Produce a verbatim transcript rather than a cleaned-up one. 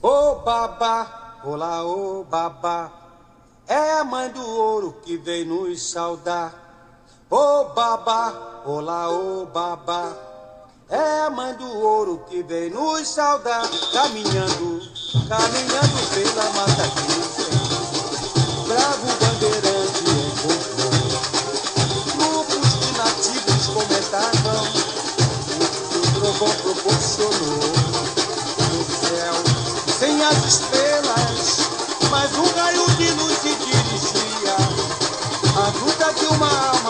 Ô babá, olá, ô babá, é a mãe do ouro que vem nos saudar. Ô babá, olá, ô babá, é a mãe do ouro que vem nos saudar. Caminhando, caminhando pela mata verde, bravo bandeirante encontrou grupos de nativos comentavam o que o trovão proporcionou no céu, sem as estrelas, mas um raio de luz se dirigia à gruta de uma alma